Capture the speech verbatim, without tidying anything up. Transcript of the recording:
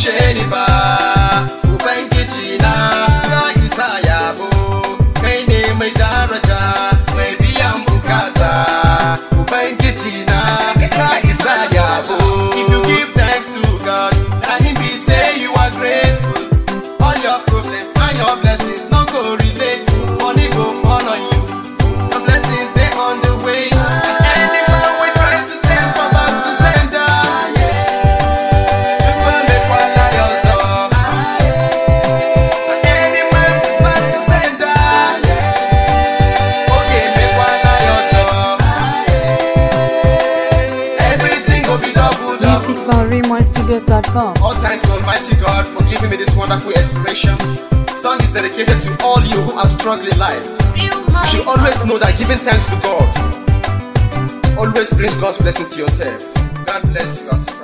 sheni ba ubangiji na ya isa yabo kai ne mai daraja mai biyan bukata ubangiji na ya isa yabo. If you give thanks to God, let him be say you are grateful. All your problems and your blessings no go relate. Money go fall on you. The blessings they on the way. And any man we try to temper back to sender. You will make one of yourself. And any man back to sender. Okay, make one of yourself. Everything will be double double. Music from Remo Studios dot com. All thanks to Almighty God for giving me this wonderful inspiration. Song is dedicated to all you who are struggling in life. You should always know that giving thanks to God always brings God's blessing to yourself. God bless you as you try.